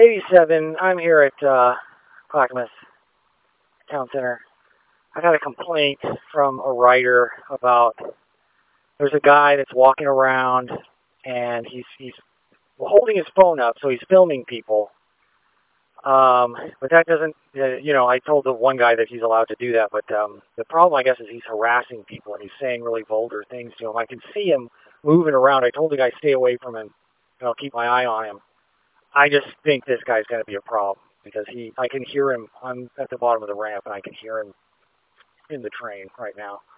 87. I'm here at Clackamas Town Center. I got a complaint from a writer about there's a guy that's walking around and he's holding his phone up, so he's filming people. But that doesn't, I told the one guy that he's allowed to do that, but the problem, I guess, is he's harassing people and he's saying really vulgar things to him. I can see him moving around. I told the guy stay away from him, keep my eye on him. I just think this guy's going to be a problem because I can hear him. I'm at the bottom of the ramp and I can hear him in the train right now.